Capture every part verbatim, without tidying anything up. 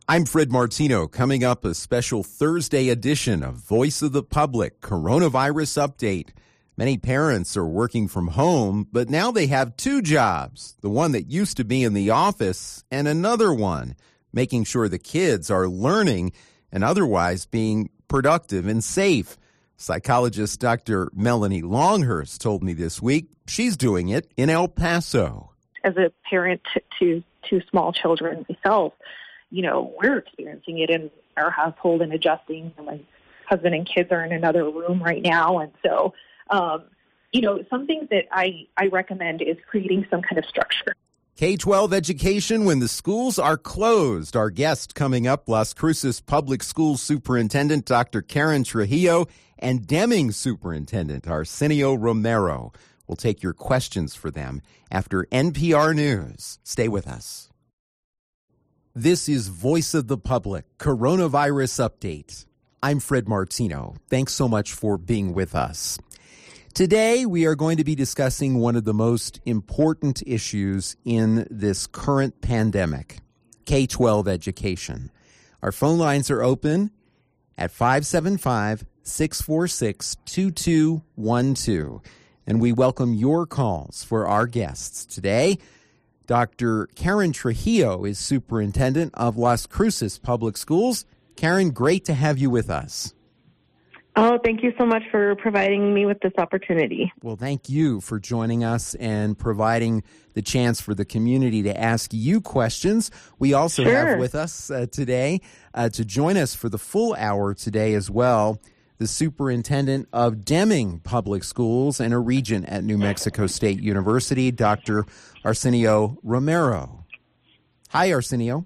I'm Fred Martino. Coming up, a special Thursday edition of Voice of the Public Coronavirus Update. Many parents are working from home, but now they have two jobs, the one that used to be in the office and another one, making sure the kids are learning and otherwise being productive and safe. Psychologist Doctor Melanie Longhurst told me this week she's doing it in El Paso. As a parent to two small children myself, you know, we're experiencing it in our household and adjusting. My husband and kids are in another room right now. And so, um, you know, something that I, I recommend is creating some kind of structure. K twelve education when the schools are closed. Our guest coming up, Las Cruces Public Schools Superintendent Doctor Karen Trujillo and Deming Superintendent Arsenio Romero. We'll take your questions for them after N P R News. Stay with us. This is Voice of the Public Coronavirus Update. I'm Fred Martino. Thanks so much for being with us. Today, we are going to be discussing one of the most important issues in this current pandemic, K twelve education. Our phone lines are open at five seven five, six four six, two two one two. And we welcome your calls for our guests today. Doctor Karen Trujillo is superintendent of Las Cruces Public Schools. Karen, great to have you with us. Oh, thank you so much for providing me with this opportunity. Well, thank you for joining us and providing the chance for the community to ask you questions. We also Sure. have with us uh, today uh, to join us for the full hour today as well, the superintendent of Deming Public Schools and a regent at New Mexico State University, Doctor Arsenio Romero. Hi, Arsenio.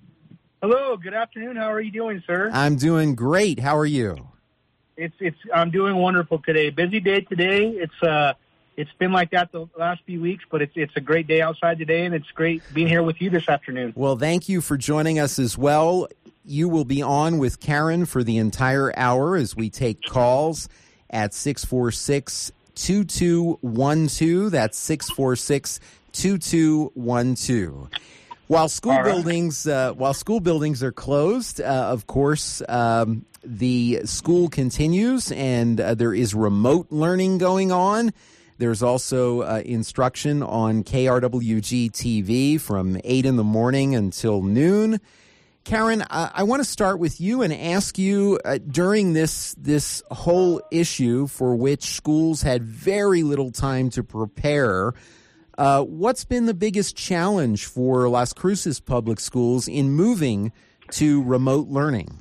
Hello, good afternoon. How are you doing, sir? I'm doing great. How are you? It's it's. I'm doing wonderful today. Busy day today. It's uh, it's been like that the last few weeks, but it's it's a great day outside today, and it's great being here with you this afternoon. Well, thank you for joining us as well. You will be on with Karen for the entire hour as we take calls at six four six, two two one two. That's six four six, two two one two. While school All right. buildings, uh, while school buildings are closed, uh, of course, um, the school continues, and uh, there is remote learning going on. There's also uh, instruction on K R W G T V from eight in the morning until noon. Karen, I, I want to start with you and ask you uh, during this this whole issue for which schools had very little time to prepare. Uh, what's been the biggest challenge for Las Cruces Public Schools in moving to remote learning?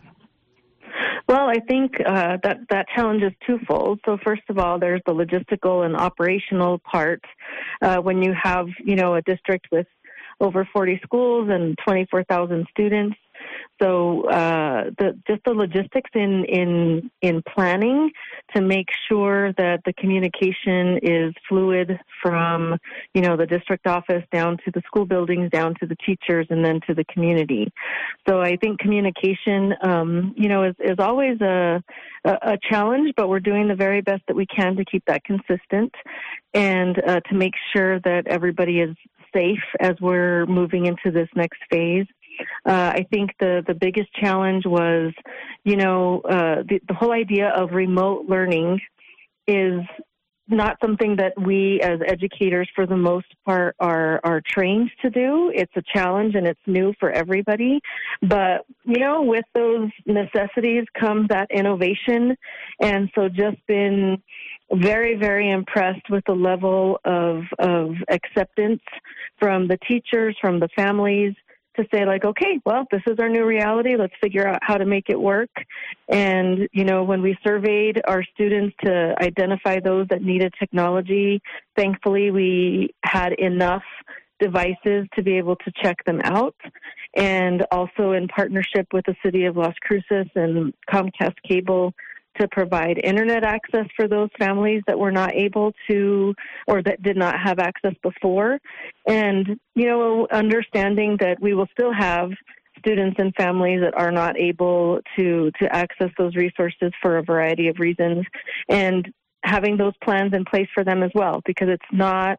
Well, I think uh, that, that challenge is twofold. So first of all, there's the logistical and operational part. Uh, when you have, you know, a district with over forty schools and twenty-four thousand students. So uh, the, just the logistics in, in in planning to make sure that the communication is fluid from, you know, the district office down to the school buildings, down to the teachers, and then to the community. So I think communication, um, you know, is, is always a, a, a challenge, but we're doing the very best that we can to keep that consistent and uh, to make sure that everybody is safe as we're moving into this next phase. Uh, I think the, the biggest challenge was, you know, uh, the, the whole idea of remote learning is not something that we as educators, for the most part, are, are trained to do. It's a challenge and it's new for everybody. But, you know, with those necessities comes that innovation. And so just been very, very impressed with the level of, of acceptance from the teachers, from the families, to say like, okay, well, this is our new reality. Let's figure out how to make it work. And, you know, when we surveyed our students to identify those that needed technology, thankfully we had enough devices to be able to check them out. And also in partnership with the City of Las Cruces and Comcast Cable to provide internet access for those families that were not able to or that did not have access before. And, you know, understanding that we will still have students and families that are not able to, to access those resources for a variety of reasons, and having those plans in place for them as well, because it's not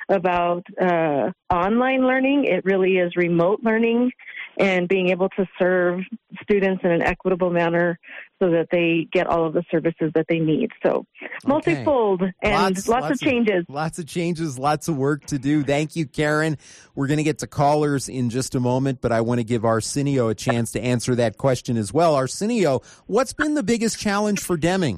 about uh, online learning. It really is remote learning and being able to serve students in an equitable manner so that they get all of the services that they need. So multifold okay. and lots, lots, lots of changes. Of, lots of changes, lots of work to do. Thank you, Karen. We're going to get to callers in just a moment, but I want to give Arsenio a chance to answer that question as well. Arsenio, what's been the biggest challenge for Deming?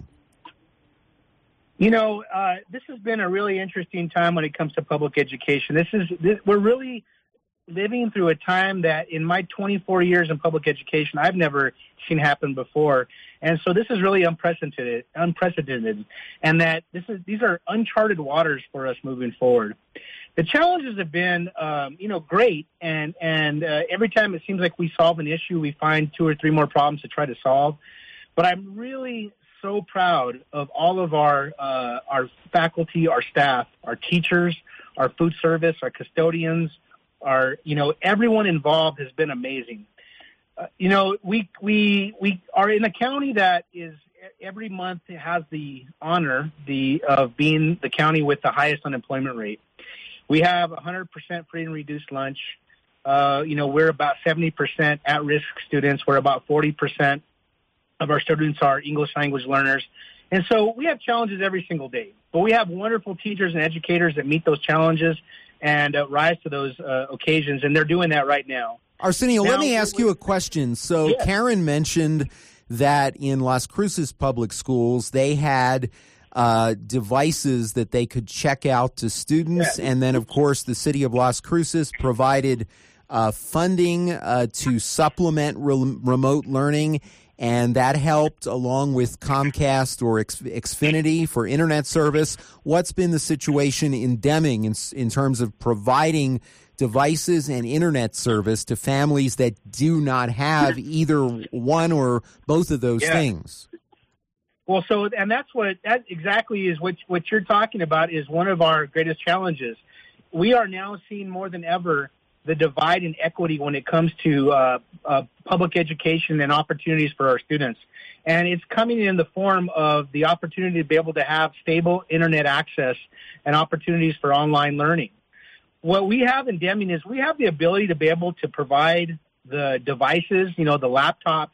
You know, uh, this has been a really interesting time when it comes to public education. This is this, we're really living through a time that in my twenty-four years in public education, I've never seen happen before. And so this is really unprecedented, unprecedented, and that this is these are uncharted waters for us moving forward. The challenges have been, um, you know, great, and and uh, every time it seems like we solve an issue, we find two or three more problems to try to solve. But I'm really so proud of all of our uh, our faculty, our staff, our teachers, our food service, our custodians. Our, you know, everyone involved has been amazing. Uh, you know, we we we are in a county that is every month has the honor the of being the county with the highest unemployment rate. We have one hundred percent free and reduced lunch. Uh, you know, we're about seventy percent at-risk students. We're about forty percent of our students are English language learners. And so we have challenges every single day. But we have wonderful teachers and educators that meet those challenges and uh, rise to those uh, occasions, and they're doing that right now. Arsenio, now, let me ask you a question. So yes. Karen mentioned that in Las Cruces Public Schools, they had uh, devices that they could check out to students, yeah. and then, of course, the city of Las Cruces provided uh, funding uh, to supplement re- remote learning, and that helped along with Comcast or X- Xfinity for internet service. What's been the situation in Deming in, in terms of providing devices and internet service to families that do not have either one or both of those yeah. things? Well, so, and that's what, that exactly is what, what you're talking about is one of our greatest challenges. We are now seeing more than ever the divide in equity when it comes to uh, uh, public education and opportunities for our students. And it's coming in the form of the opportunity to be able to have stable internet access and opportunities for online learning. What we have in Deming is we have the ability to be able to provide the devices, you know, the laptops,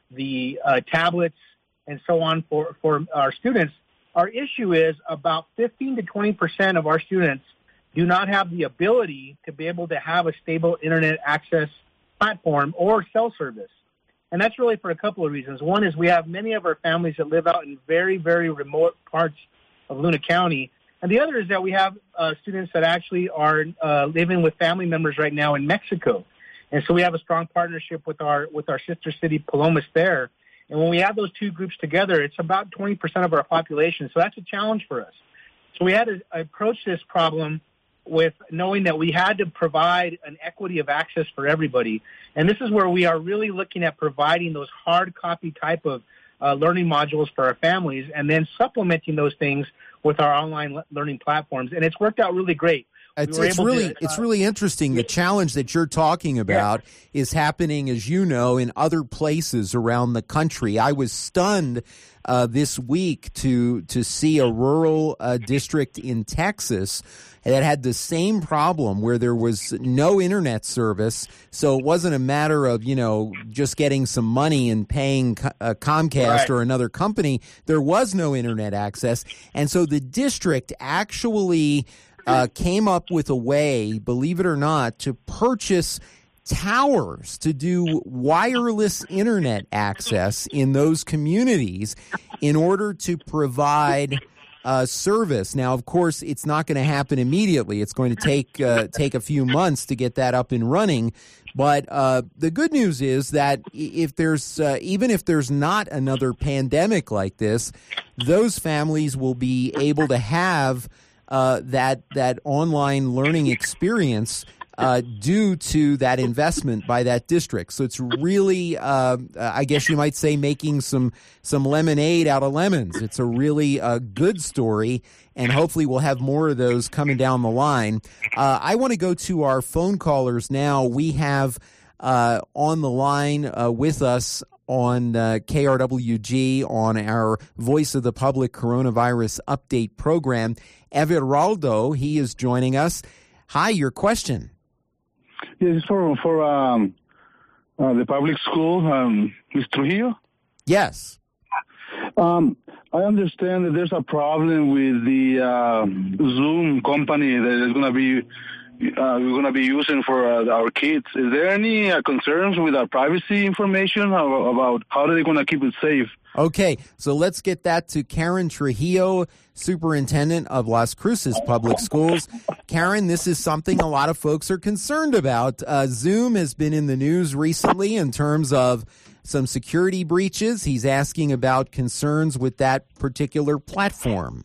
the uh, tablets, and so on for, for our students. Our issue is about fifteen to twenty percent of our students do not have the ability to be able to have a stable internet access platform or cell service. And that's really for a couple of reasons. One is we have many of our families that live out in very, very remote parts of Luna County. And the other is that we have uh, students that actually are uh, living with family members right now in Mexico. And so we have a strong partnership with our with our sister city, Palomas, there. And when we add those two groups together, it's about twenty percent of our population. So that's a challenge for us. So we had to approach this problem with knowing that we had to provide an equity of access for everybody. And this is where we are really looking at providing those hard copy type of uh, learning modules for our families and then supplementing those things with our online le- learning platforms. And it's worked out really great. It's, we it's really to, uh, it's really interesting. The challenge that you're talking about yeah. is happening, as you know, in other places around the country. I was stunned uh, this week to to see a rural uh, district in Texas that had the same problem where there was no internet service. So it wasn't a matter of, you know, just getting some money and paying uh, Comcast right. or another company. There was no internet access. And so the district actually Uh, came up with a way, believe it or not, to purchase towers to do wireless internet access in those communities in order to provide uh, service. Now, of course, it's not going to happen immediately. It's going to take uh, take a few months to get that up and running. But uh, the good news is that if there's uh, even if there's not another pandemic like this, those families will be able to have Uh, that that online learning experience uh, due to that investment by that district. So it's really, uh, I guess you might say, making some some lemonade out of lemons. It's a really uh, good story, and hopefully we'll have more of those coming down the line. Uh, I want to go to our phone callers now. We have uh, on the line uh, with us on uh, K R W G on our Voice of the Public Coronavirus Update program. Everaldo, he is joining us. Hi, your question. Yes, it's for, for um, uh, the public school, um, Miz Trujillo? Yes. Um, I understand that there's a problem with the uh, Zoom company that is going to be uh, we're going to be using for uh, our kids. Is there any uh, concerns with our privacy information about how are they going to keep it safe? Okay, so let's get that to Karen Trujillo, Superintendent of Las Cruces Public Schools. Karen, this is something a lot of folks are concerned about. Uh, Zoom has been in the news recently in terms of some security breaches. He's asking about concerns with that particular platform.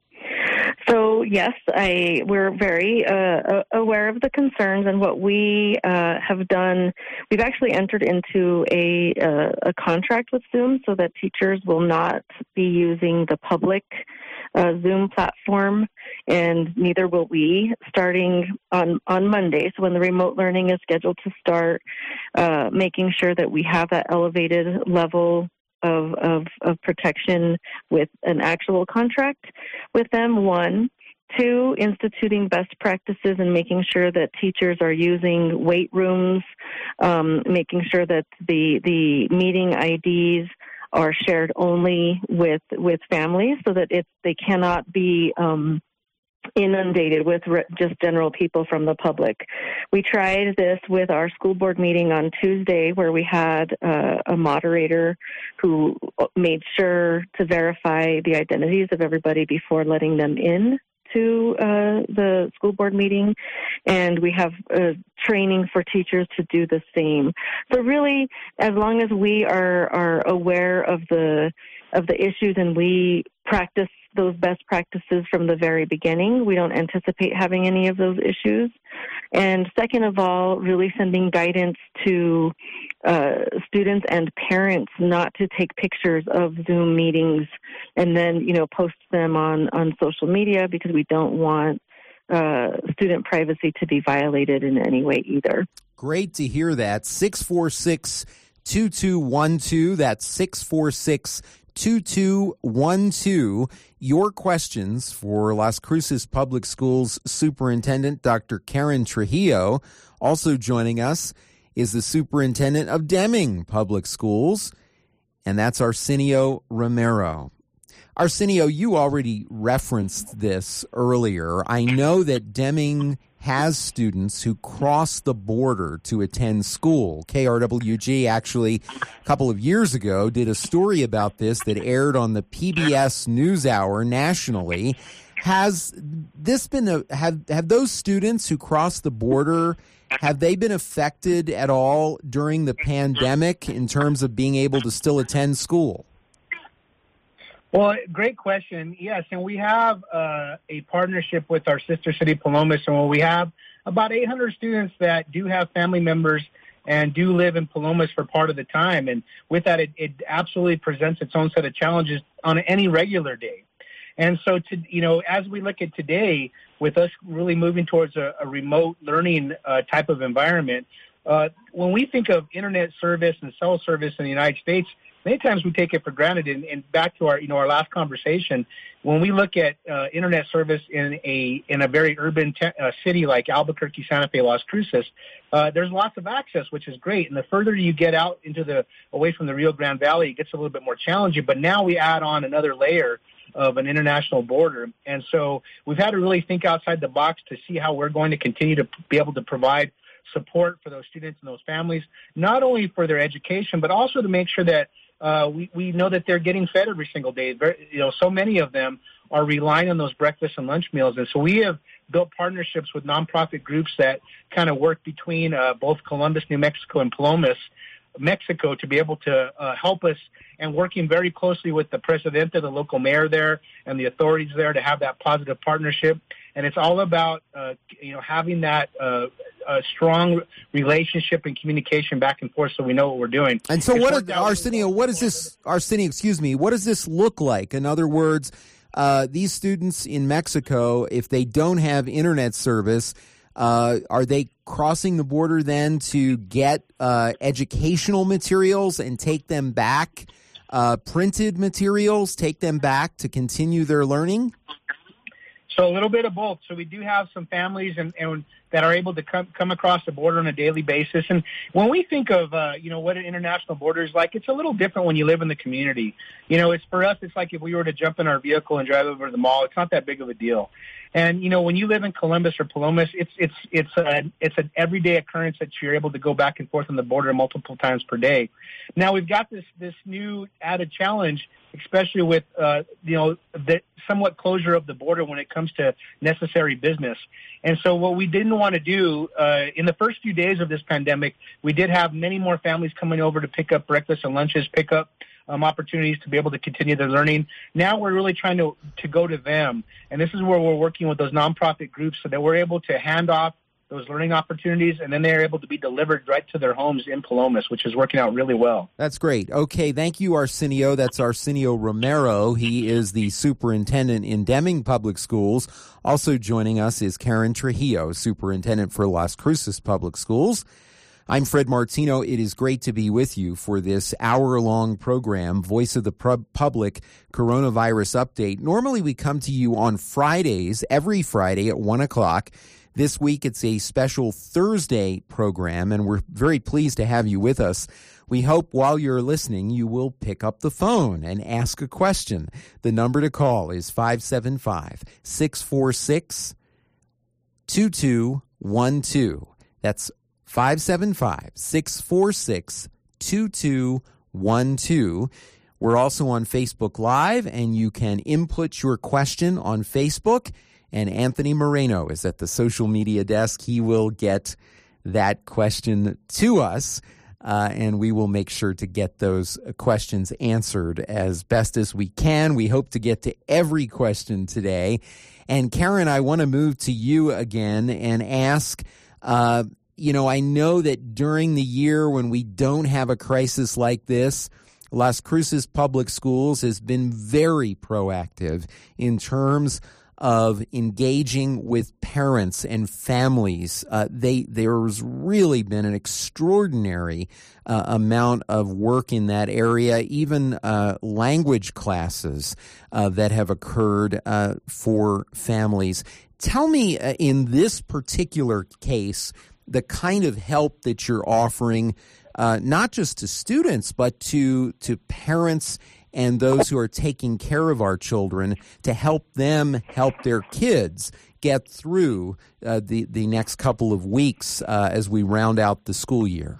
So, yes, I we're very uh, aware of the concerns, and what we uh, have done, we've actually entered into a, uh, a contract with Zoom so that teachers will not be using the public uh, Zoom platform, and neither will we, starting on, on Monday. So when the remote learning is scheduled to start, uh, making sure that we have that elevated level Of, of of protection with an actual contract with them, one. Two, instituting best practices and making sure that teachers are using wait rooms, um, making sure that the the meeting I Ds are shared only with with families so that it, they cannot be um, inundated with re- just general people from the public. We tried this with our school board meeting on Tuesday, where we had uh, a moderator who made sure to verify the identities of everybody before letting them in to uh, the school board meeting, and we have uh, training for teachers to do the same. So really, as long as we are, are aware of the of the issues and we practice those best practices from the very beginning, we don't anticipate having any of those issues. And second of all, really sending guidance to uh, students and parents not to take pictures of Zoom meetings and then, you know, post them on, on social media, because we don't want uh, student privacy to be violated in any way either. Great to hear that. six four six, two two one two. That's six four six, two two one two. Your questions for Las Cruces Public Schools Superintendent Doctor Karen Trujillo. Also joining us is the Superintendent of Deming Public Schools, and that's Arsenio Romero. Arsenio, you already referenced this earlier. I know that Deming has students who cross the border to attend school. K R W G actually a couple of years ago did a story about this that aired on the P B S NewsHour nationally. Has this been a, have have those students who cross the border, have they been affected at all during the pandemic in terms of being able to still attend school? Well, great question. Yes, and we have uh, a partnership with our sister city, Palomas, and we have about eight hundred students that do have family members and do live in Palomas for part of the time. And with that, it, it absolutely presents its own set of challenges on any regular day. And so, to, you know, as we look at today, with us really moving towards a, a remote learning uh, type of environment, uh, when we think of internet service and cell service in the United States, many times we take it for granted. And, and back to our, you know, our last conversation, when we look at uh, internet service in a in a very urban te- uh, city like Albuquerque, Santa Fe, Las Cruces, uh, there's lots of access, which is great. And the further you get out into the away from the Rio Grande Valley, it gets a little bit more challenging. But now we add on another layer of an international border, and so we've had to really think outside the box to see how we're going to continue to be able to provide support for those students and those families, not only for their education, but also to make sure that Uh, we, we know that they're getting fed every single day. Very, you know, so many of them are relying on those breakfast and lunch meals. And so we have built partnerships with nonprofit groups that kind of work between uh, both Columbus, New Mexico, and Palomas, Mexico, to be able to uh, help us, and working very closely with the presidente, the local mayor there, and the authorities there to have that positive partnership. And it's all about, uh, you know, having that uh, a strong relationship and communication back and forth, so we know what we're doing. And so, it's what, is, Arsenio? What is this, Arsenio? Excuse me. What does this look like? In other words, uh, these students in Mexico, if they don't have internet service, Uh, are they crossing the border then to get uh, educational materials and take them back, uh, printed materials, take them back to continue their learning? So a little bit of both. So we do have some families and, and that are able to come come across the border on a daily basis. And when we think of, uh, you know, what an international border is like, it's a little different when you live in the community. You know, it's for us, it's like if we were to jump in our vehicle and drive over to the mall, it's not that big of a deal. And, you know, when you live in Columbus or Palomas, it's it's it's a, it's an everyday occurrence that you're able to go back and forth on the border multiple times per day. Now, we've got this, this new added challenge, especially with, uh, you know, the somewhat closure of the border when it comes to necessary business. And so what we didn't want to do, uh, in the first few days of this pandemic, we did have many more families coming over to pick up breakfast and lunches, pick up um, opportunities to be able to continue their learning. Now we're really trying to, to go to them. And this is where we're working with those nonprofit groups so that we're able to hand off those learning opportunities, and then they're able to be delivered right to their homes in Palomas, which is working out really well. That's great. Okay, thank you, Arsenio. That's Arsenio Romero. He is the superintendent in Deming Public Schools. Also joining us is Karen Trujillo, superintendent for Las Cruces Public Schools. I'm Fred Martino. It is great to be with you for this hour-long program, Voice of the Public Coronavirus Update. Normally we come to you on Fridays, every Friday at one o'clock. This week, it's a special Thursday program, and we're very pleased to have you with us. We hope while you're listening, you will pick up the phone and ask a question. The number to call is five seven five, six four six, two two one two. That's five seven five, six four six, two two one two. We're also on Facebook Live, and you can input your question on Facebook. And Anthony Moreno is at the social media desk. He will get that question to us, uh, and we will make sure to get those questions answered as best as we can. We hope to get to every question today. And Karen, I want to move to you again and ask, uh, you know, I know that during the year when we don't have a crisis like this, Las Cruces Public Schools has been very proactive in terms of engaging with parents and families. Uh, they there's really been an extraordinary uh, amount of work in that area, even uh, language classes uh, that have occurred uh, for families. Tell me, uh, in this particular case, the kind of help that you're offering, uh, not just to students, but to to parents and those who are taking care of our children, to help them help their kids get through uh, the, the next couple of weeks uh, as we round out the school year?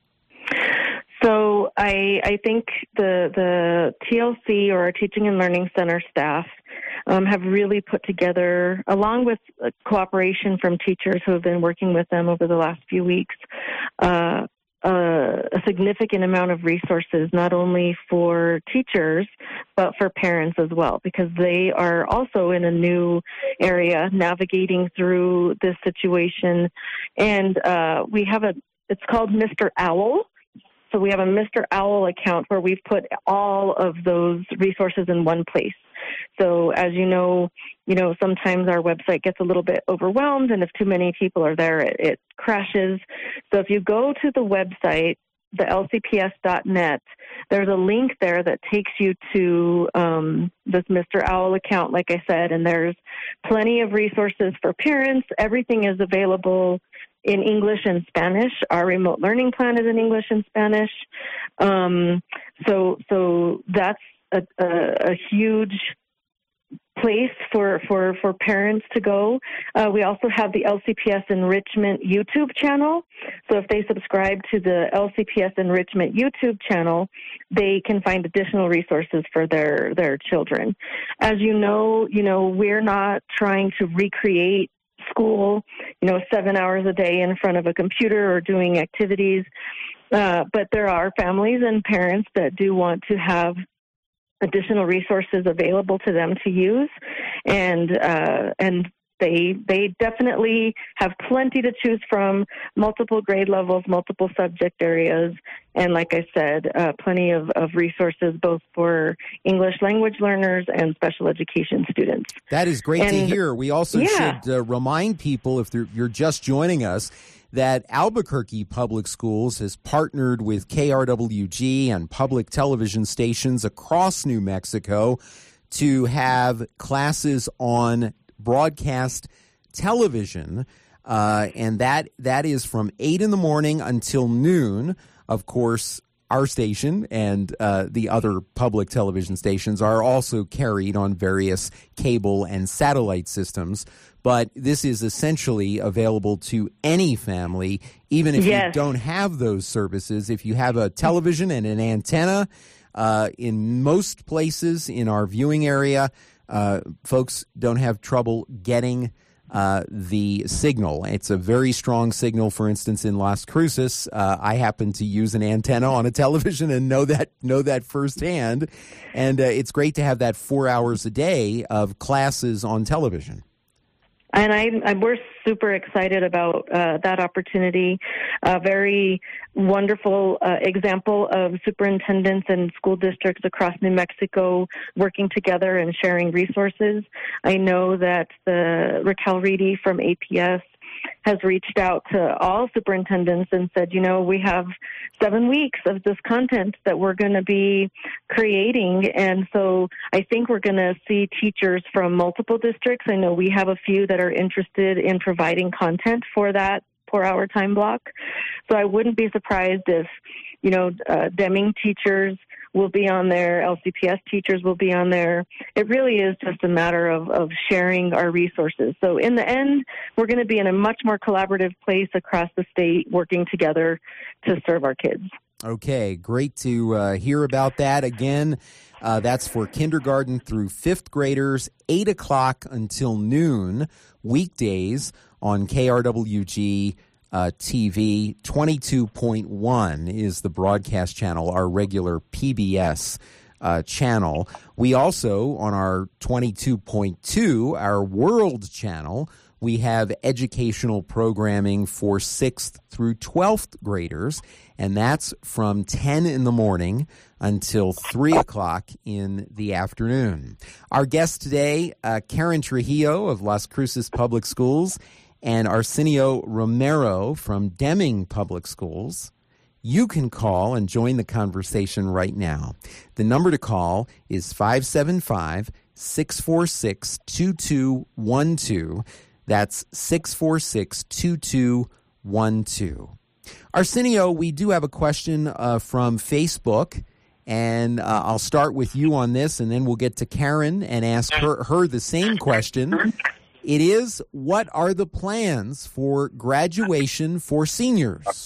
So I, I think the, the T L C, or our Teaching and Learning Center staff, um, have really put together, along with cooperation from teachers who have been working with them over the last few weeks, uh, Uh, a significant amount of resources, not only for teachers, but for parents as well, because they are also in a new area navigating through this situation. And uh, we have a, it's called Mister Owl. So we have a Mister Owl account where we've put all of those resources in one place. So as you know, you know, sometimes our website gets a little bit overwhelmed, and if too many people are there, it, it crashes. So if you go to the website, the L C P S dot net, there's a link there that takes you to um, this Mister Owl account, like I said, and there's plenty of resources for parents. Everything is available in English and Spanish. Our remote learning plan is in English and Spanish. Um, so, so that's a, a, a huge place for, for, for parents to go. Uh, we also have the L C P S Enrichment YouTube channel. So if they subscribe to the L C P S Enrichment YouTube channel, they can find additional resources for their, their children. As you know, you know, we're not trying to recreate school, you know, seven hours a day in front of a computer or doing activities. Uh, but there are families and parents that do want to have additional resources available to them to use. And, uh, and They they definitely have plenty to choose from, multiple grade levels, multiple subject areas, and like I said, uh, plenty of, of resources both for English language learners and special education students. That is great and, to hear. We also yeah. should uh, remind people, if you're just joining us, that Albuquerque Public Schools has partnered with K R W G and public television stations across New Mexico to have classes on broadcast television, uh, and that that is from eight in the morning until noon. Of course, our station and uh, the other public television stations are also carried on various cable and satellite systems, but this is essentially available to any family, even if yes. you don't have those services. If you have a television and an antenna, uh, in most places in our viewing area, Uh, folks don't have trouble getting uh, the signal. It's a very strong signal. For instance, in Las Cruces, uh, I happen to use an antenna on a television and know that know that firsthand. And uh, it's great to have that four hours a day of classes on television. And I, I, we're super excited about uh, that opportunity. A very wonderful uh, example of superintendents and school districts across New Mexico working together and sharing resources. I know that the Raquel Reedy from A P S has reached out to all superintendents and said, you know, we have seven weeks of this content that we're going to be creating. And so I think we're going to see teachers from multiple districts. I know we have a few that are interested in providing content for that four-hour time block. So I wouldn't be surprised if, you know, uh, Deming teachers will be on there, L C P S teachers will be on there. It really is just a matter of, of sharing our resources. So in the end, we're going to be in a much more collaborative place across the state working together to serve our kids. Okay, great to uh, hear about that. Again, uh, that's for kindergarten through fifth graders, eight o'clock until noon, weekdays on K R W G Uh, T V. Twenty-two point one is the broadcast channel, our regular P B S uh, channel. We also, on our twenty-two point two, our world channel, we have educational programming for sixth through twelfth graders, and that's from ten in the morning until three o'clock in the afternoon. Our guest today, uh, Karen Trujillo of Las Cruces Public Schools, and Arsenio Romero from Deming Public Schools. You can call and join the conversation right now. The number to call is five seven five, six four six, two two one two. That's six four six, two two one two. Arsenio, we do have a question uh, from Facebook, and uh, I'll start with you on this, and then we'll get to Karen and ask her, her the same question. It is, what are the plans for graduation for seniors?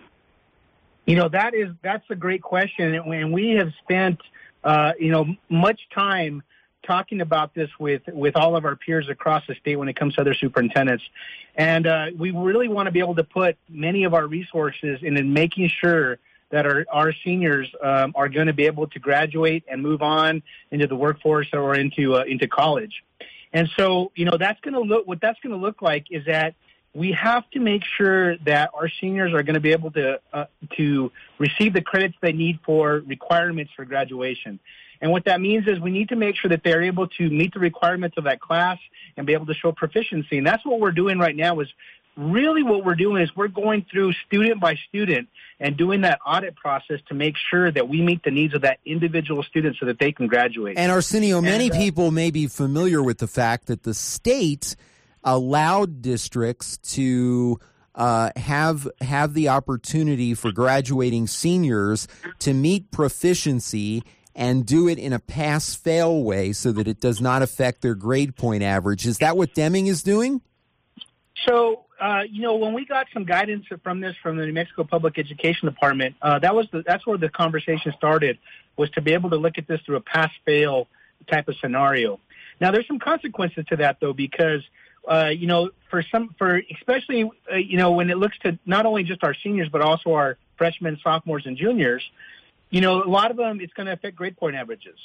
You know, that is, that's a great question. And we have spent, uh, you know, much time talking about this with, with all of our peers across the state when it comes to other superintendents. And uh, we really want to be able to put many of our resources in, in making sure that our, our seniors um, are going to be able to graduate and move on into the workforce or into uh, into college. And so, you know, that's going to look, what that's going to look like is that we have to make sure that our seniors are going to be able to, uh, to receive the credits they need for requirements for graduation. And what that means is we need to make sure that they're able to meet the requirements of that class and be able to show proficiency. And that's what we're doing right now is really what we're doing is we're going through student by student and doing that audit process to make sure that we meet the needs of that individual student so that they can graduate. And Arsenio, many and, uh, people may be familiar with the fact that the state allowed districts to uh, have have the opportunity for graduating seniors to meet proficiency and do it in a pass-fail way so that it does not affect their grade point average. Is that what Deming is doing? So, uh, you know, when we got some guidance from this from the New Mexico Public Education Department, uh, that was the, that's where the conversation started, was to be able to look at this through a pass-fail type of scenario. Now, there's some consequences to that, though, because, uh, you know, for some, for especially, uh, you know, when it looks to not only just our seniors, but also our freshmen, sophomores, and juniors, you know, a lot of them, it's going to affect grade point averages.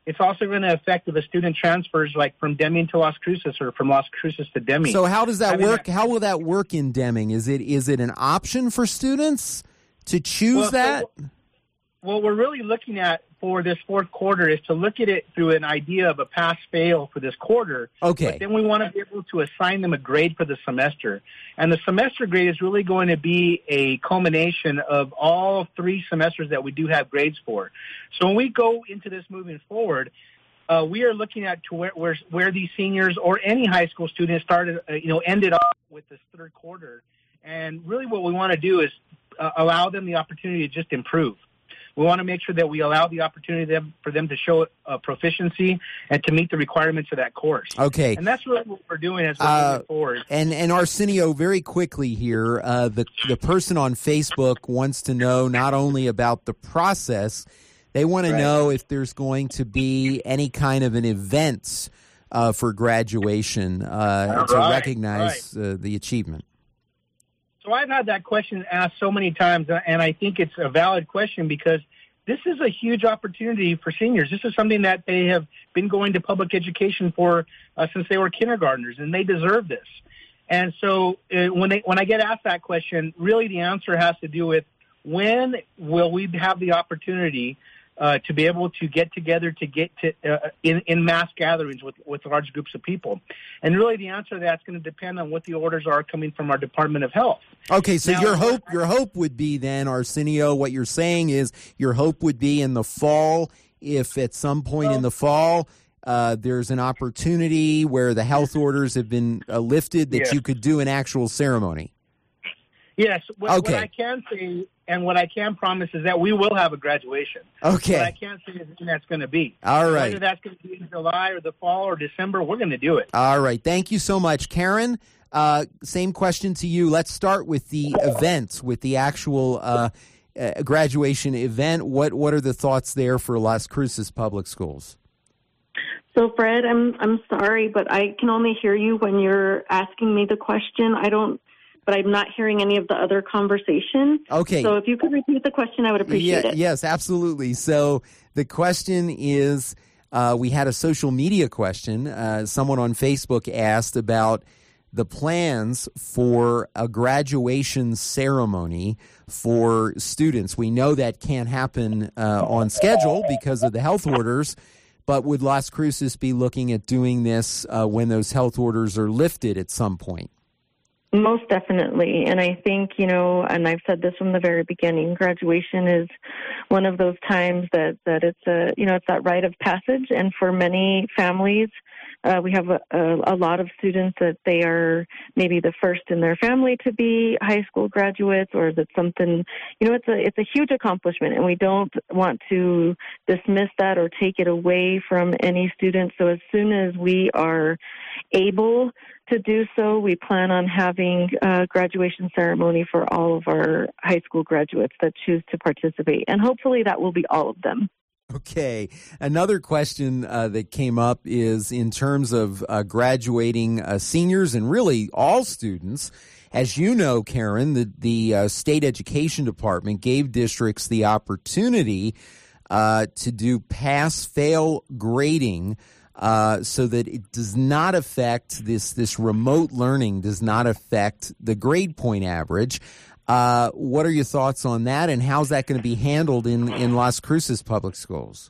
It's also going to affect the student transfers, like from Deming to Las Cruces or from Las Cruces to Deming. So how does that Having work? that- How will that work in Deming? Is it is it an option for students to choose Well, so that? What we're really looking at for this fourth quarter is to look at it through an idea of a pass-fail for this quarter. Okay. But then we want to be able to assign them a grade for the semester. And the semester grade is really going to be a culmination of all three semesters that we do have grades for. So when we go into this moving forward, uh, we are looking at to where, where where these seniors or any high school students started, uh, you know, ended up with this third quarter. And really what we want to do is uh, allow them the opportunity to just improve. We want to make sure that we allow the opportunity them, for them to show uh, proficiency and to meet the requirements of that course. Okay. And that's really what we're doing as we're Uh, moving forward. And and Arsenio, very quickly here, uh, the the person on Facebook wants to know not only about the process, they want to Right. know if there's going to be any kind of an event uh, for graduation uh, to Right, recognize uh, the achievement. So I've had that question asked so many times, and I think it's a valid question because this is a huge opportunity for seniors. This is something that they have been going to public education for uh, since they were kindergartners, and they deserve this. And so uh, when they when I get asked that question, really the answer has to do with when will we have the opportunity uh, to be able to get together to get to uh, in, in mass gatherings with, with large groups of people. And really the answer to that's going to depend on what the orders are coming from our Department of Health. Okay, so Now, your hope your hope would be then, Arsenio, what you're saying is your hope would be in the fall, if at some point in the fall uh, there's an opportunity where the health orders have been uh, lifted, that Yes. you could do an actual ceremony. Yes. What, Okay. what I can say and what I can promise is that we will have a graduation. Okay. What I can't say is when that's going to be. All right. Whether that's going to be in July or the fall or December, we're going to do it. All right. Thank you so much. Karen, uh, same question to you. Let's start with the event, with the actual uh, uh, graduation event. What what are the thoughts there for Las Cruces Public Schools? So, Fred, I'm I'm sorry, but I can only hear you when you're asking me the question. I don't, but I'm not hearing any of the other conversation. Okay. So if you could repeat the question, I would appreciate yeah, it. Yes, absolutely. So the question is, uh, we had a social media question. Uh, someone on Facebook asked about the plans for a graduation ceremony for students. We know that can't happen uh, on schedule because of the health orders, but would Las Cruces be looking at doing this uh, when those health orders are lifted at some point? Most definitely. And I think, you know, and I've said this from the very beginning, graduation is one of those times that, that it's a, you know, it's that rite of passage. And for many families, uh, we have a, a, a lot of students that they are maybe the first in their family to be high school graduates, or that something, you know, it's a, it's a huge accomplishment, and we don't want to dismiss that or take it away from any students. So as soon as we are able to do so, we plan on having a graduation ceremony for all of our high school graduates that choose to participate. And hopefully that will be all of them. Okay. Another question uh, that came up is in terms of uh, graduating uh, seniors and really all students. As you know, Karen, the, the uh, state education department gave districts the opportunity uh, to do pass-fail grading Uh, so that it does not affect this, this remote learning does not affect the grade point average. Uh, what are your thoughts on that, and how's that going to be handled in, in Las Cruces Public Schools?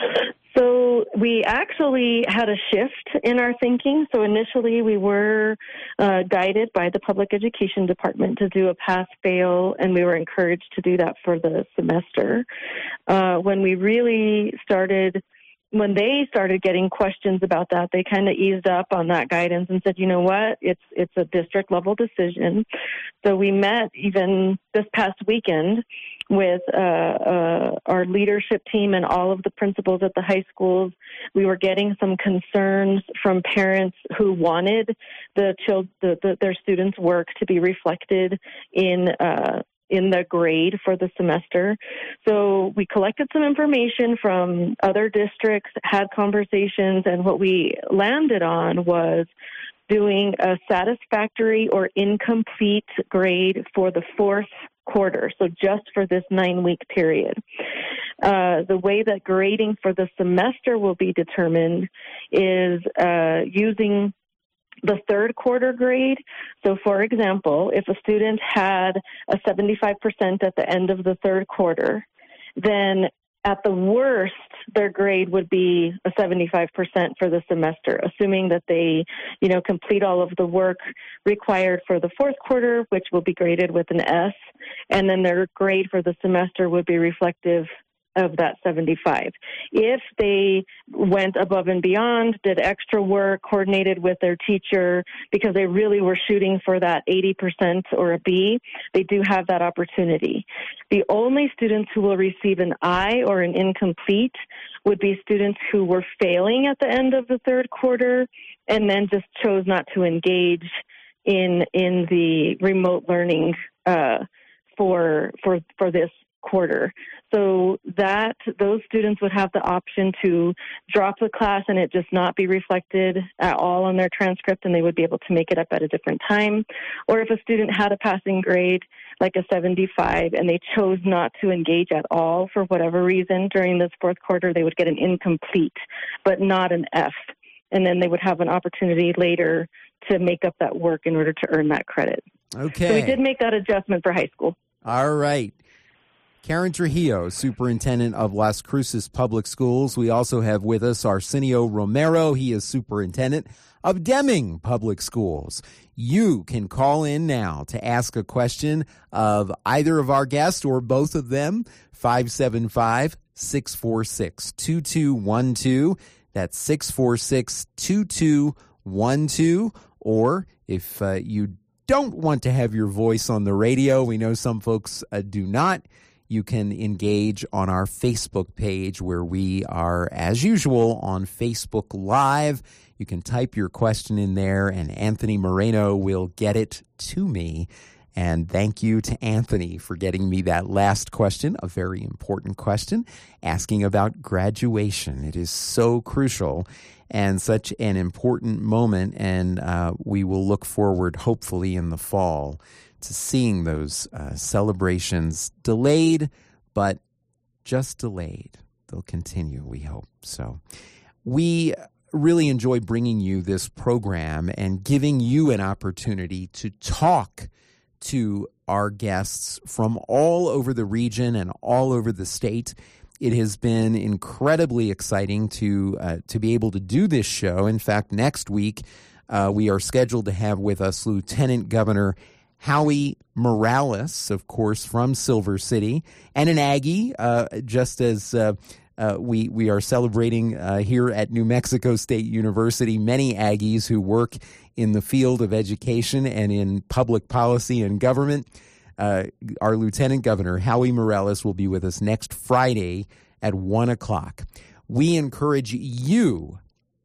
So we actually had a shift in our thinking. So initially we were uh, guided by the public education department to do a pass-fail, and we were encouraged to do that for the semester. Uh, when we really started When they started getting questions about that, they kind of eased up on that guidance and said, you know what, it's it's a district level decision. So we met even this past weekend with uh, uh, our leadership team and all of the principals at the high schools. We were getting some concerns from parents who wanted the, child, the, the their students' work to be reflected in uh in the grade for the semester. So we collected some information from other districts, had conversations, and what we landed on was doing a satisfactory or incomplete grade for the fourth quarter, so just for this nine-week period. uh, the way that grading for the semester will be determined is uh, using the third quarter grade. So, for example, if a student had a seventy-five percent at the end of the third quarter, then at the worst, their grade would be a seventy-five percent for the semester, assuming that they, you know, complete all of the work required for the fourth quarter, which will be graded with an S, and then their grade for the semester would be reflective of that seventy-five. If they went above and beyond, did extra work, coordinated with their teacher because they really were shooting for that eighty percent or a B, they do have that opportunity. The only students who will receive an I or an incomplete would be students who were failing at the end of the third quarter and then just chose not to engage in in the remote learning uh, for for for this quarter. So that those students would have the option to drop the class and it just not be reflected at all on their transcript, and they would be able to make it up at a different time. Or if a student had a passing grade, like a seventy-five, and they chose not to engage at all for whatever reason during this fourth quarter, they would get an incomplete, but not an F. And then they would have an opportunity later to make up that work in order to earn that credit. Okay. So we did make that adjustment for high school. All right. Karen Trujillo, Superintendent of Las Cruces Public Schools. We also have with us Arsenio Romero. He is Superintendent of Deming Public Schools. You can call in now to ask a question of either of our guests or both of them. five seven five, six four six, two two one two. That's six four six, two two one two. Or if uh, you don't want to have your voice on the radio, we know some folks uh, do not, you can engage on our Facebook page where we are, as usual, on Facebook Live. You can type your question in there, and Anthony Moreno will get it to me. And thank you to Anthony for getting me that last question, a very important question, asking about graduation. It is so crucial and such an important moment, and uh, we will look forward, hopefully, in the fall to seeing those uh, celebrations delayed, but just delayed. They'll continue, we hope. So we really enjoy bringing you this program and giving you an opportunity to talk to our guests from all over the region and all over the state. It has been incredibly exciting to uh, to be able to do this show. In fact, next week, uh, we are scheduled to have with us Lieutenant Governor Howie Morales, of course, from Silver City, and an Aggie, uh, just as uh, uh, we we are celebrating uh, here at New Mexico State University, many Aggies who work in the field of education and in public policy and government. Uh, our Lieutenant Governor, Howie Morales, will be with us next Friday at one o'clock. We encourage you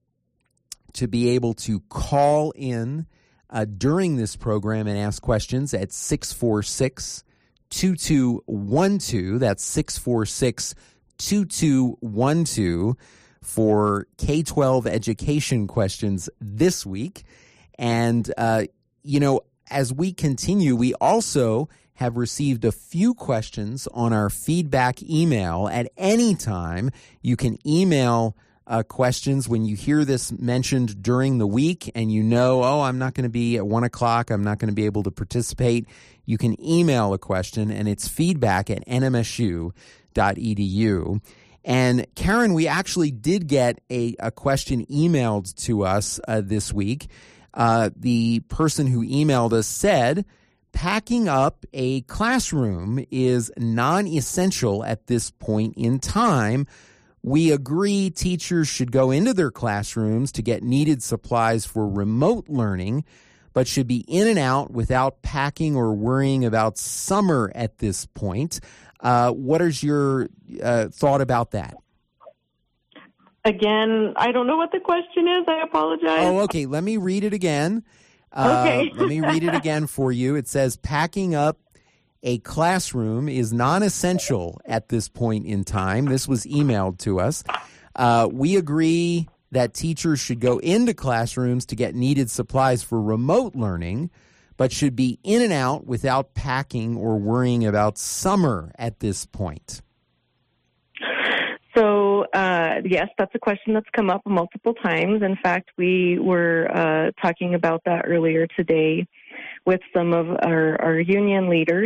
to be able to call in Uh, during this program and ask questions at six four six, two two one two. That's six four six, two two one two for K twelve education questions this week. And, uh, you know, as we continue, we also have received a few questions on our feedback email. At any time, you can email Uh, questions when you hear this mentioned during the week and you know, oh, I'm not going to be at one o'clock, I'm not going to be able to participate. You can email a question, and it's feedback at n m s u dot e d u. And Karen, we actually did get a, a question emailed to us uh, this week. Uh, the person who emailed us said, packing up a classroom is non-essential at this point in time. We agree teachers should go into their classrooms to get needed supplies for remote learning, but should be in and out without packing or worrying about summer at this point. Uh, what is your uh, thought about that? Again, I don't know what the question is. I apologize. Oh, okay. Let me read it again. Uh, okay. Let me read it again for you. It says, packing up a classroom is non-essential at this point in time. This was emailed to us. Uh, we agree that teachers should go into classrooms to get needed supplies for remote learning, but should be in and out without packing or worrying about summer at this point. So, uh, yes, that's a question that's come up multiple times. In fact, we were uh, talking about that earlier today with some of our, our union leaders.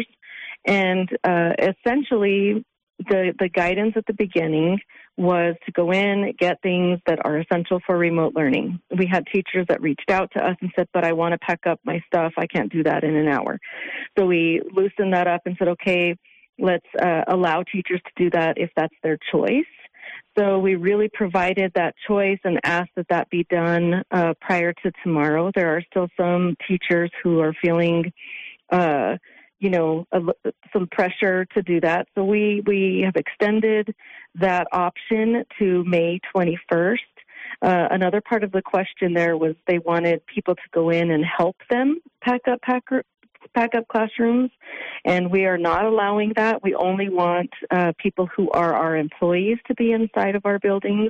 And uh, essentially, the, the guidance at the beginning was to go in, get things that are essential for remote learning. We had teachers that reached out to us and said, but I want to pack up my stuff. I can't do that in an hour. So we loosened that up and said, okay, let's uh, allow teachers to do that if that's their choice. So we really provided that choice and asked that that be done uh, prior to tomorrow. There are still some teachers who are feeling, uh, you know, a, some pressure to do that. So we, we have extended that option to May twenty-first. Uh, another part of the question there was they wanted people to go in and help them pack up pack, pack up classrooms, and we are not allowing that. We only want uh, people who are our employees to be inside of our buildings.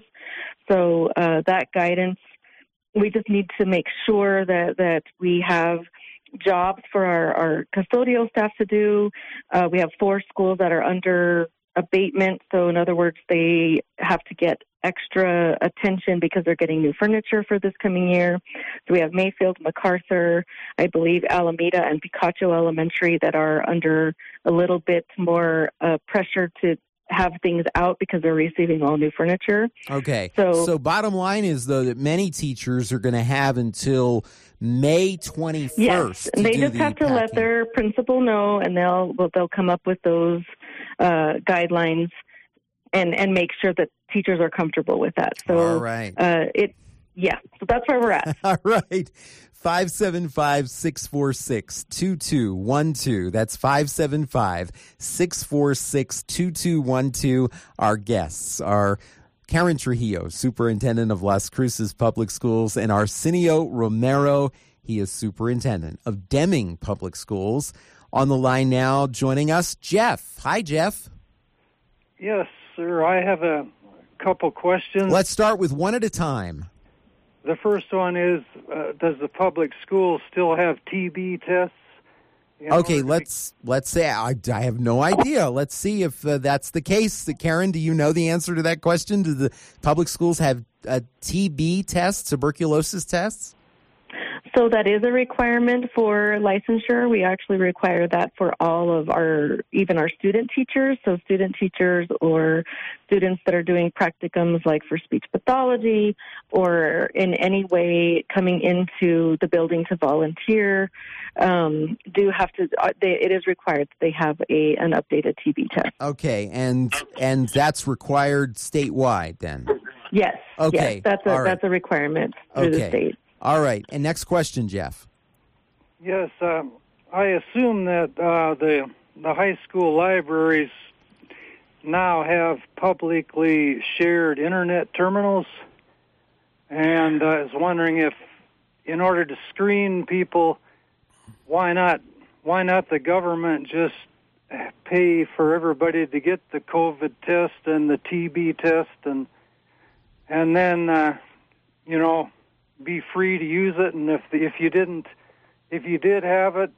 So uh, that guidance, we just need to make sure that, that we have jobs for our, our custodial staff to do. Uh, we have four schools that are under abatement. So in other words, they have to get extra attention because they're getting new furniture for this coming year. So we have Mayfield, MacArthur, I believe Alameda, and Picacho Elementary that are under a little bit more uh, pressure to have things out because they're receiving all new furniture. Okay. So, so bottom line is, though, that many teachers are going to have until May twenty-first. Yes, to they do just the have to packing. let their principal know, and they'll well, they'll come up with those uh, guidelines and and make sure that teachers are comfortable with that. So, all right. Uh, it yeah. So that's where we're at. All right. five seven five, six four six, two two one two. That's five seven five, six four six, two two one two. Our guests are Karen Trujillo, Superintendent of Las Cruces Public Schools, and Arsenio Romero. He is Superintendent of Deming Public Schools. On the line now, joining us, Jeff. Hi, Jeff. Yes, sir. I have a couple questions. Let's start with one at a time. The first one is, uh, does the public school still have T B tests? Okay, let's let's say I, I have no idea. Let's see if uh, that's the case. Karen, do you know the answer to that question? Do the public schools have uh, T B tests, tuberculosis tests? So that is a requirement for licensure. We actually require that for all of our, even our student teachers. So student teachers or students that are doing practicums like for speech pathology or in any way coming into the building to volunteer um, do have to, they, it is required that they have a an updated T B test. Okay, and and that's required statewide then? Yes. Okay. Yes, that's a, all right. that's a requirement through okay. the state. All right. And next question, Jeff. Yes, um, I assume that uh, the the high school libraries now have publicly shared internet terminals, and I was wondering if, in order to screen people, why not why not the government just pay for everybody to get the COVID test and the T B test, and and then uh, you know. be free to use it, and if if you didn't, if you did have it,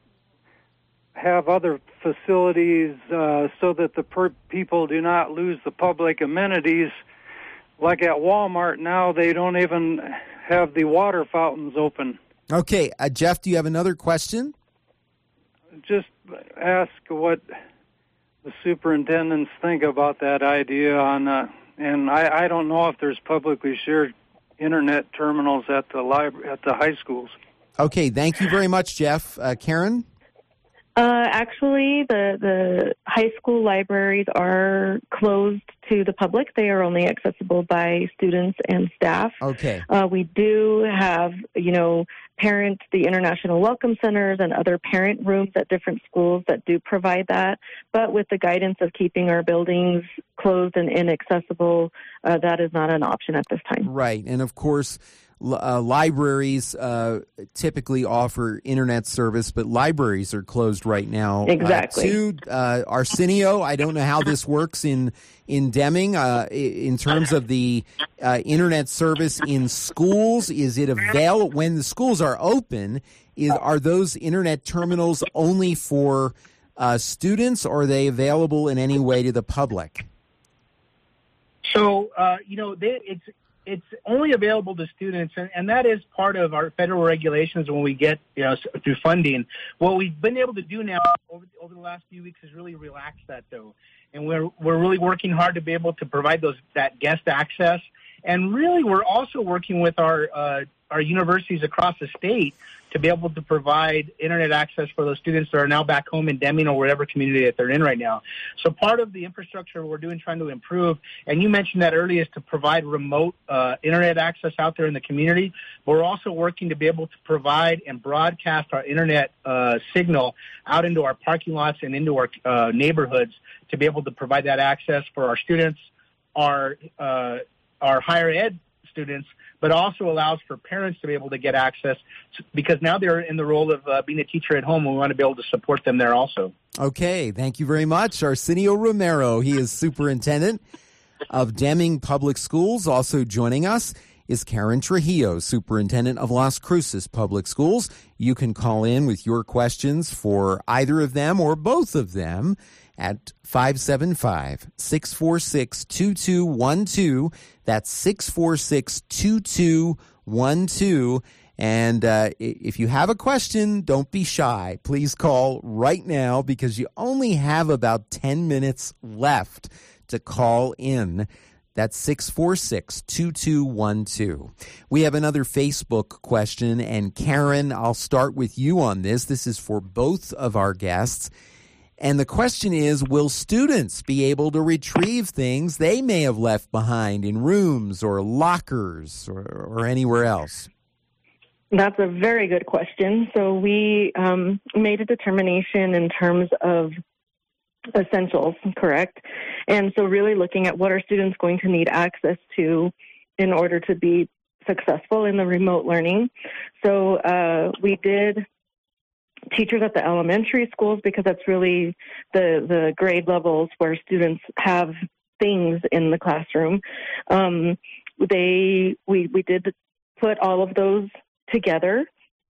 have other facilities uh, so that the per- people do not lose the public amenities. Like at Walmart now, they don't even have the water fountains open. Okay, uh, Jeff, do you have another question? Just ask what the superintendents think about that idea on, uh, and I, I don't know if there's publicly shared internet terminals at the lib- at the high schools. Okay, thank you very much, Jeff. Uh, Karen? Uh, actually, the, the high school libraries are closed to the public. They are only accessible by students and staff. Okay. Uh, we do have, you know, parent, the International Welcome Centers and other parent rooms at different schools that do provide that. But with the guidance of keeping our buildings closed and inaccessible, uh, that is not an option at this time. Right. And of course, Uh, libraries uh, typically offer internet service, but libraries are closed right now. Exactly. Uh, too. Uh, Arsenio, I don't know how this works in in Deming uh, in terms of the uh, internet service in schools. Is it available when the schools are open? Is are those internet terminals only for uh, students, or are they available in any way to the public? So, uh, you know, they, it's it's only available to students, and, and that is part of our federal regulations when we get, you know, through funding. What we've been able to do now over, over the last few weeks is really relax that, though. And we're we're really working hard to be able to provide those that guest access. And really, we're also working with our uh, our universities across the state to be able to provide internet access for those students that are now back home in Deming or whatever community that they're in right now. So part of the infrastructure we're doing, trying to improve, and you mentioned that earlier, is to provide remote uh, internet access out there in the community. We're also working to be able to provide and broadcast our internet uh, signal out into our parking lots and into our uh, neighborhoods to be able to provide that access for our students, our uh, our higher ed students, but also allows for parents to be able to get access to, because now they're in the role of uh, being a teacher at home, and we want to be able to support them there also. Okay, thank you very much. Arsenio Romero, he is superintendent of Deming Public Schools. Also joining us is Karen Trujillo, superintendent of Las Cruces Public Schools. You can call in with your questions for either of them or both of them at five seven five, six four six, two two one two. That's six four six, two two one two. And uh, if you have a question, don't be shy. Please call right now because you only have about ten minutes left to call in. That's six four six, two two one two. We have another Facebook question, and Karen, I'll start with you on this. This is for both of our guests. And the question is, will students be able to retrieve things they may have left behind in rooms or lockers or, or anywhere else? That's a very good question. So we um, made a determination in terms of essentials, correct? And so really looking at what are students going to need access to in order to be successful in the remote learning. So uh, we did teachers at the elementary schools because that's really the, the grade levels where students have things in the classroom. Um, they we, we did put all of those together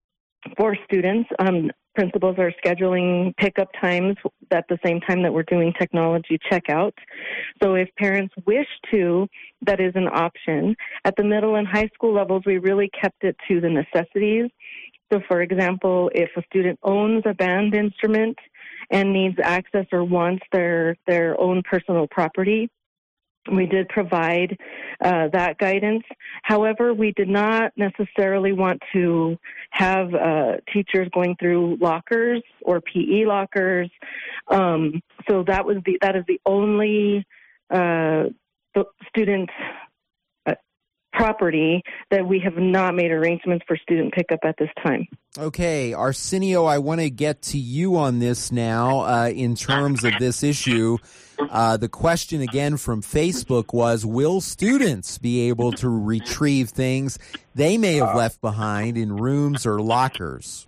for students. Um, principals are scheduling pickup times at the same time that we're doing technology checkout. So if parents wish to, that is an option. At the middle and high school levels, we really kept it to the necessities. So, for example, if a student owns a band instrument and needs access or wants their, their own personal property, we did provide uh, that guidance. However, we did not necessarily want to have uh, teachers going through lockers or P E lockers. Um, so that was the that is the only uh, student uh, property that we have not made arrangements for student pickup at this time. Okay, Arsenio, I want to get to you on this now uh, in terms of this issue. Uh, the question again from Facebook was, will students be able to retrieve things they may have left behind in rooms or lockers?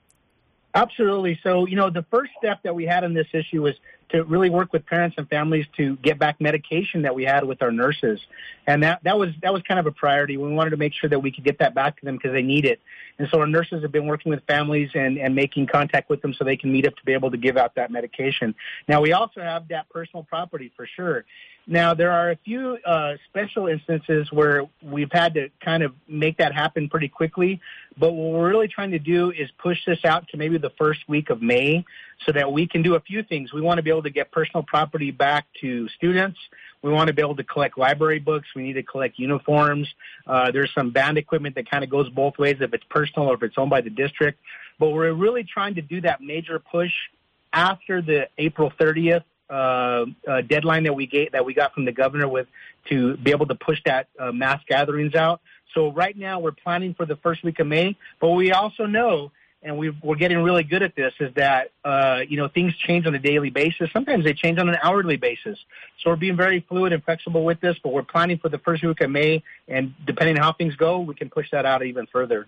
Absolutely. So, you know, the first step that we had on this issue was to really work with parents and families to get back medication that we had with our nurses. And that, that was that was kind of a priority. We wanted to make sure that we could get that back to them because they need it. And so our nurses have been working with families and, and making contact with them so they can meet up to be able to give out that medication. Now, we also have that personal property for sure. Now, there are a few uh, special instances where we've had to kind of make that happen pretty quickly, but what we're really trying to do is push this out to maybe the first week of May so that we can do a few things. We want to be able to get personal property back to students. We want to be able to collect library books. We need to collect uniforms. Uh, there's some band equipment that kind of goes both ways, if it's personal or if it's owned by the district. But we're really trying to do that major push after the April thirtieth Uh, uh, deadline that we gave, that we got from the governor with to be able to push that uh, mass gatherings out. So right now we're planning for the first week of May, but we also know, and we've, we're getting really good at this, is that uh, you know things change on a daily basis. Sometimes they change on an hourly basis. So we're being very fluid and flexible with this, but we're planning for the first week of May, and depending on how things go, we can push that out even further.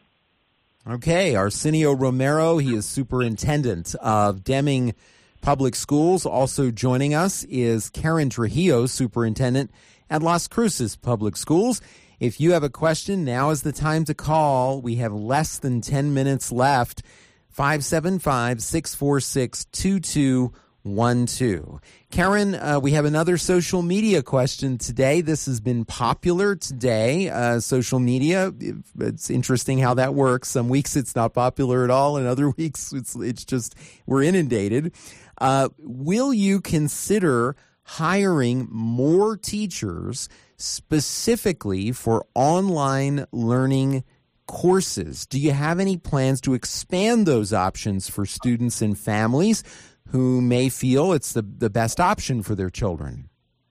Okay, Arsenio Romero, he is superintendent of Deming Public Schools. Also joining us is Karen Trujillo, superintendent at Las Cruces Public Schools. If you have a question, now is the time to call. We have less than ten minutes left. five seven five, six four six, two two one two. Karen, uh, we have another social media question today. This has been popular today. Uh, social media, it's interesting how that works. Some weeks it's not popular at all, and other weeks it's it's just we're inundated. Uh, will you consider hiring more teachers specifically for online learning courses? Do you have any plans to expand those options for students and families who may feel it's the, the best option for their children?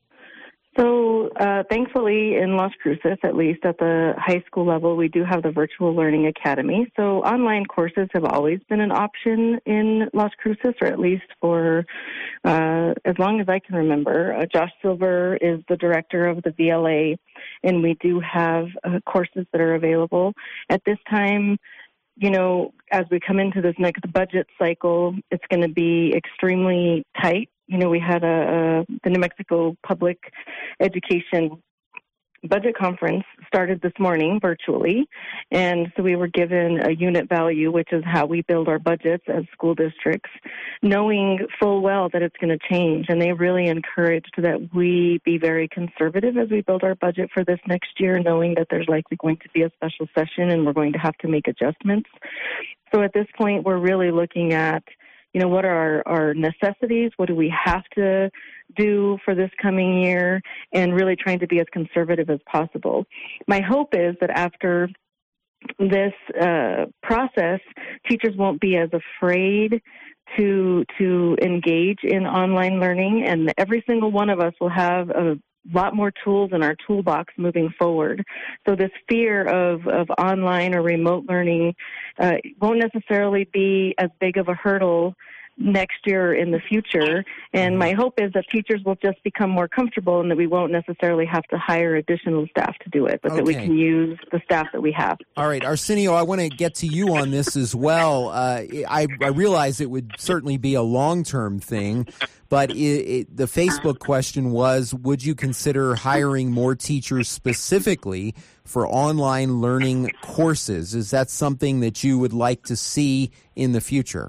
So uh, thankfully in Las Cruces, at least at the high school level, we do have the Virtual Learning Academy. So online courses have always been an option in Las Cruces, or at least for uh, as long as I can remember. Uh, Josh Silver is the director of the V L A, and we do have uh, courses that are available. At this time, you know, as we come into this next budget cycle, it's going to be extremely tight. You know, we had a, a the New Mexico Public Education Budget Conference started this morning virtually, and so we were given a unit value, which is how we build our budgets as school districts, knowing full well that it's going to change. And they really encouraged that we be very conservative as we build our budget for this next year, knowing that there's likely going to be a special session and we're going to have to make adjustments. So at this point, we're really looking at, you know, what are our, our necessities? What do we have to do for this coming year? And really trying to be as conservative as possible. My hope is that after this uh, process, teachers won't be as afraid to to engage in online learning, and every single one of us will have a lot more tools in our toolbox moving forward. So this fear of, of online or remote learning uh, won't necessarily be as big of a hurdle next year in the future. And my hope is that teachers will just become more comfortable and that we won't necessarily have to hire additional staff to do it, but okay. that we can use the staff that we have. All right, Arsenio, I want to get to you on this as well. Uh, I, I realize it would certainly be a long-term thing, but it, it, the Facebook question was, would you consider hiring more teachers specifically for online learning courses? Is that something that you would like to see in the future?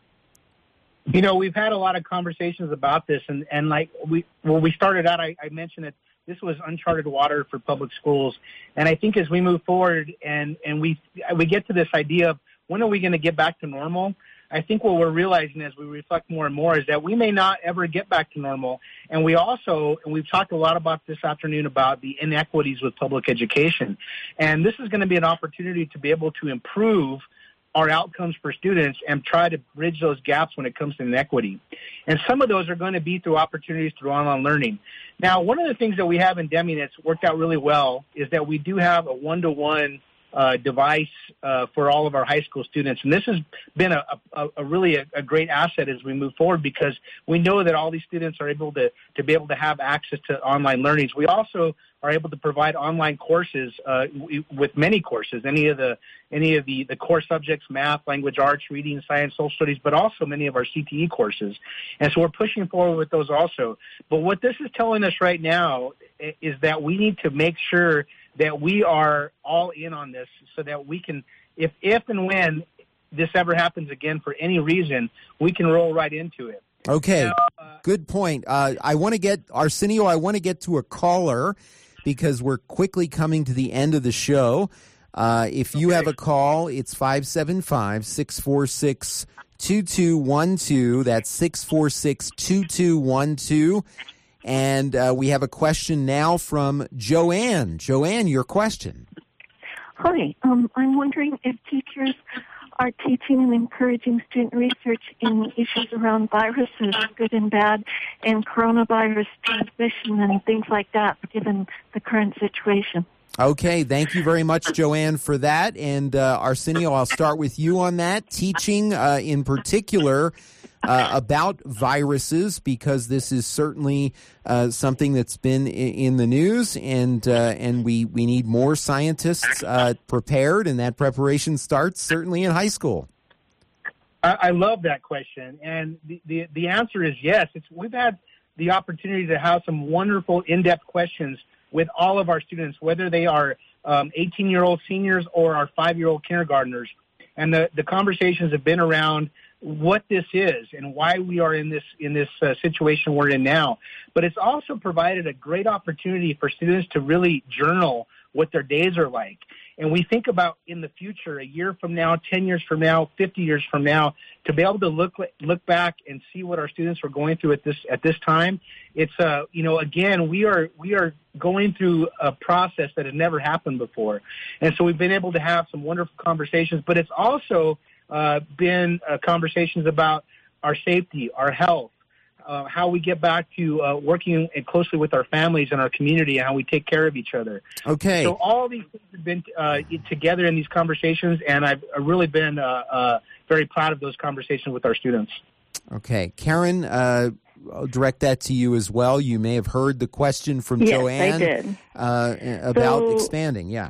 You know, we've had a lot of conversations about this, and, and like we when we started out, I, I mentioned that this was uncharted water for public schools. And I think as we move forward and, and we we get to this idea of when are we going to get back to normal, I think what we're realizing as we reflect more and more is that we may not ever get back to normal. And we also, and we've talked a lot about this afternoon about the inequities with public education. And this is going to be an opportunity to be able to improve our outcomes for students and try to bridge those gaps when it comes to inequity. And some of those are going to be through opportunities through online learning. Now, one of the things that we have in Deming that's worked out really well is that we do have a one-to-one uh, device uh, for all of our high school students. And this has been a, a, a really a, a great asset as we move forward because we know that all these students are able to, to be able to have access to online learnings. We also are able to provide online courses uh, with many courses, any of the any of the, the core subjects, math, language arts, reading, science, social studies, but also many of our C T E courses. And so we're pushing forward with those also. But what this is telling us right now is that we need to make sure that we are all in on this so that we can, if, if and when this ever happens again for any reason, we can roll right into it. Okay, now, uh, good point. Uh, I want to get, Arsenio, I want to get to a caller because we're quickly coming to the end of the show. Uh, if you okay. have a call, it's five seven five, six four six, two two one two. That's six four six, two two one two. And uh, we have a question now from Joanne. Joanne, your question. Hi. Um, I'm wondering if teachers are teaching and encouraging student research in issues around viruses, good and bad, and coronavirus transmission and things like that, given the current situation. Okay, thank you very much, Joanne, for that. And uh, Arsenio, I'll start with you on that. Teaching uh, in particular uh, about viruses, because this is certainly uh, something that's been in, in the news, and uh, and we, we need more scientists uh, prepared, and that preparation starts certainly in high school. I, I love that question, and the, the, the answer is yes. It's, we've had the opportunity to have some wonderful in-depth questions with all of our students, whether they are um, eighteen-year-old seniors or our five-year-old kindergartners. And the, the conversations have been around what this is and why we are in this in this uh, situation we're in now. But it's also provided a great opportunity for students to really journal what their days are like. And we think about in the future, a year from now, ten years from now, fifty years from now, to be able to look look back and see what our students were going through at this at this time. It's uh you know again we are we are going through a process that has never happened before, and so we've been able to have some wonderful conversations. But it's also uh, been uh, conversations about our safety, our health. Uh, how we get back to uh, working closely with our families and our community, and how we take care of each other. Okay. So all these things have been uh, together in these conversations, and I've really been uh, uh, very proud of those conversations with our students. Okay. Karen, uh, I'll direct that to you as well. You may have heard the question from yes, Joanne I did. Uh, about so, expanding. Yeah.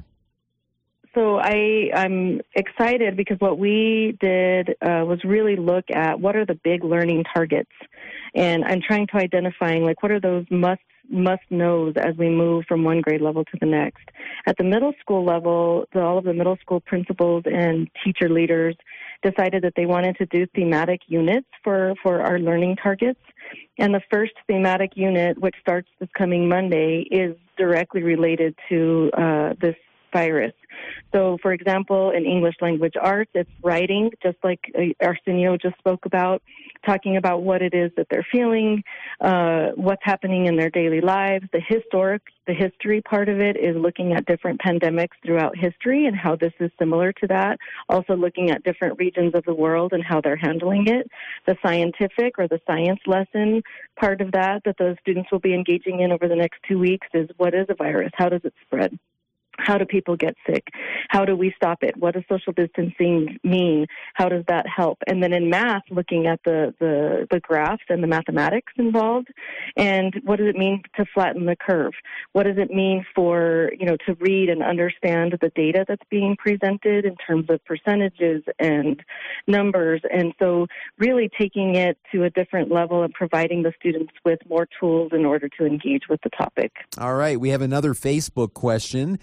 So I, I'm excited because what we did uh, was really look at what are the big learning targets. And I'm trying to identify, like, what are those must must knows as we move from one grade level to the next. At the middle school level, the, all of the middle school principals and teacher leaders decided that they wanted to do thematic units for, for our learning targets. And the first thematic unit, which starts this coming Monday, is directly related to uh, this virus. So, for example, in English language arts, it's writing, just like Arsenio just spoke about, talking about what it is that they're feeling, uh, what's happening in their daily lives. The historic, the history part of it is looking at different pandemics throughout history and how this is similar to that. Also looking at different regions of the world and how they're handling it. The scientific or the science lesson part of that that those students will be engaging in over the next two weeks is what is a virus? How does it spread? How do people get sick? How do we stop it? What does social distancing mean? How does that help? And then in math, looking at the, the, the graphs and the mathematics involved, and what does it mean to flatten the curve? What does it mean for, you know, to read and understand the data that's being presented in terms of percentages and numbers? And so really taking it to a different level and providing the students with more tools in order to engage with the topic. All right. We have another Facebook question.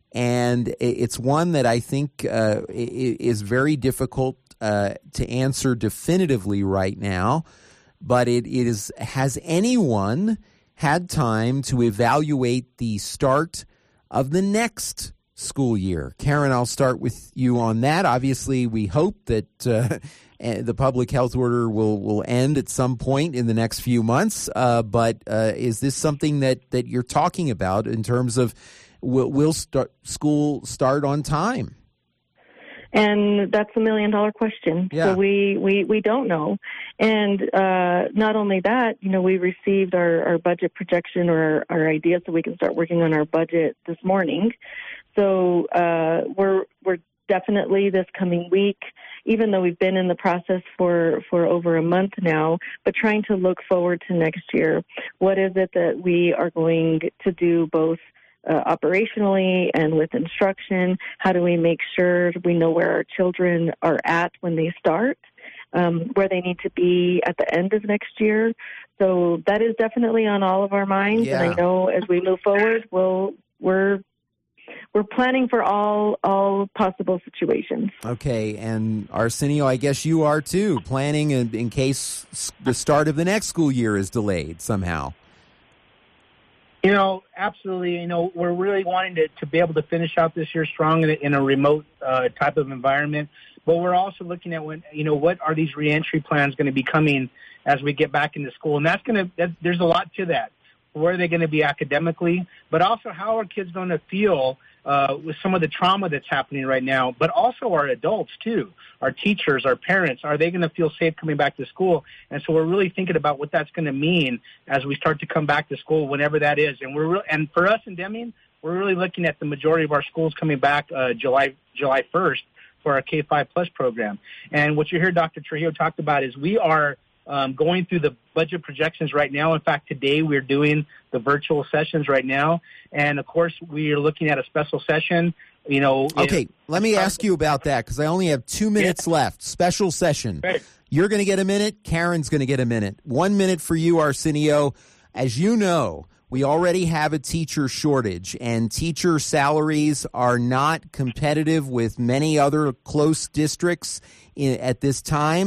And it's one that I think uh, is very difficult uh, to answer definitively right now. But it, it is, has anyone had time to evaluate the start of the next school year? Karen, I'll start with you on that. Obviously, we hope that uh, the public health order will, will end at some point in the next few months. Uh, but uh, is this something that, that you're talking about in terms of Will, will start, school start on time? And that's a million dollar question. Yeah. So we, we, we don't know. And uh, not only that, you know, we received our, our budget projection or our, our idea so we can start working on our budget this morning. So uh, we're we're definitely this coming week, even though we've been in the process for, for over a month now, but trying to look forward to next year. What is it that we are going to do both Uh, operationally and with instruction? How do we make sure we know where our children are at when they start, um, where they need to be at the end of next year? So that is definitely on all of our minds. Yeah. And I know as we move forward, we'll, we're we're planning for all all possible situations. Okay, and Arsenio, I guess you are too, planning in, in case the start of the next school year is delayed somehow. You know, absolutely. You know, we're really wanting to, to be able to finish out this year strong in a, in a remote uh, type of environment. But we're also looking at when, you know, what are these reentry plans going to be coming as we get back into school? And that's going to, that, there's a lot to that. Where are they going to be academically? But also how are kids going to feel uh, with some of the trauma that's happening right now? But also our adults, too, our teachers, our parents. Are they going to feel safe coming back to school? And so we're really thinking about what that's going to mean as we start to come back to school, whenever that is. And we're re- and for us in Deming, we're really looking at the majority of our schools coming back uh, July July first for our K five plus program. And what you hear Doctor Trujillo talked about is we are Um, going through the budget projections right now. In fact, today we're doing the virtual sessions right now. And, of course, we are looking at a special session. You know. Okay, if, let me ask you about that because I only have two minutes yeah. left. Special session. Right. You're going to get a minute. Karen's going to get a minute. One minute for you, Arsenio. As you know, we already have a teacher shortage, and teacher salaries are not competitive with many other close districts in, at this time.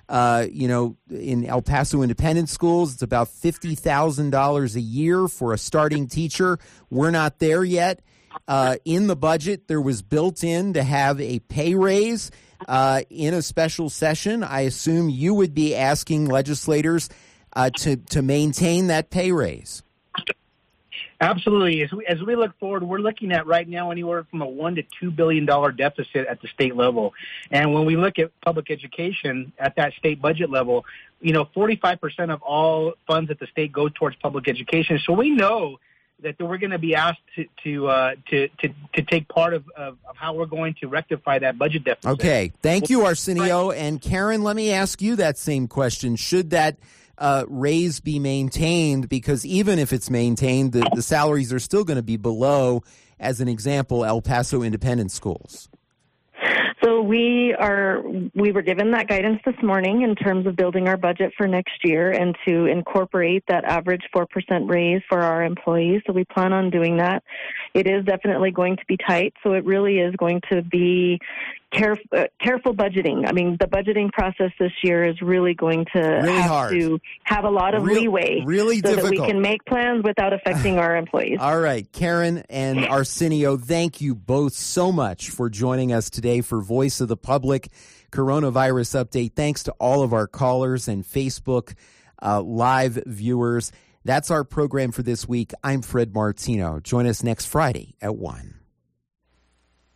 Uh, you know, in El Paso Independent Schools, it's about fifty thousand dollars a year for a starting teacher. We're not there yet. Uh, in the budget, there was built in to have a pay raise uh, in a special session. I assume you would be asking legislators uh, to, to maintain that pay raise. Absolutely. As we, as we look forward, we're looking at right now anywhere from a one to two billion dollar deficit at the state level. And when we look at public education at that state budget level, you know, forty-five percent of all funds at the state go towards public education. So we know that we're going to be asked to to uh, to, to to take part of, of, of how we're going to rectify that budget deficit. Okay. Thank you, Arsenio. And Karen, let me ask you that same question. Should that Uh, raise be maintained? Because even if it's maintained, the, the salaries are still going to be below, as an example, El Paso Independent Schools. So we are we were given that guidance this morning in terms of building our budget for next year and to incorporate that average four percent raise for our employees. So we plan on doing that. It is definitely going to be tight, so it really is going to be caref- uh, careful budgeting. I mean, the budgeting process this year is really going to really have hard. to have a lot of Real, leeway really so difficult. that we can make plans without affecting our employees. All right, Karen and Arsenio, thank you both so much for joining us today for Voice of the Public Coronavirus Update. Thanks to all of our callers and Facebook uh, live viewers. That's our program for this week. I'm Fred Martino. Join us next Friday at one.